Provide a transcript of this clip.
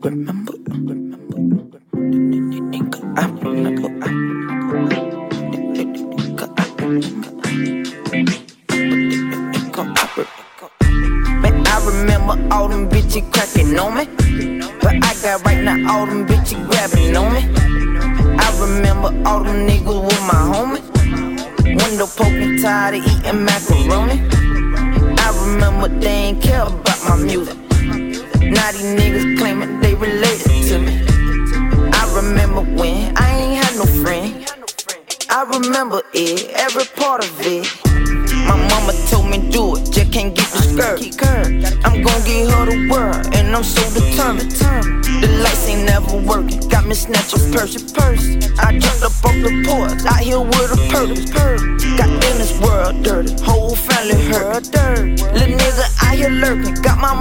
Man, I remember all them bitches cracking on me, but I got right now all them bitches grabbing on me. I remember all them niggas with my homies, window poking, tired of eating macaroni. I remember they ain't care about my music. Now these niggas claiming they related to me. I remember when I ain't had no friend. I remember it, every part of it. My mama told me do it, just can't get discouraged. I'm gon' give her the world, and I'm so determined. The lights ain't never working, got me snatching purse. I jumped up off the porch, out here with a purpose. Got in this world dirty, whole family hurt. Little nigga out here lurking, got my